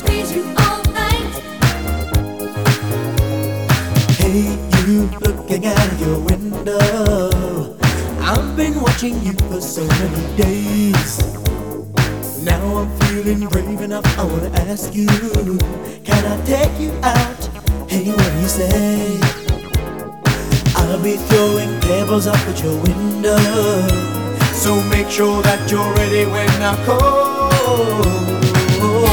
squeeze you all night. Hey, you looking out your window. I've been watching you for so many days. Now I'm feeling brave enough, I wanna ask you, can I take you out? Hey, what do you say? I'll be throwing pebbles up at your window, so make sure that you're ready when I call.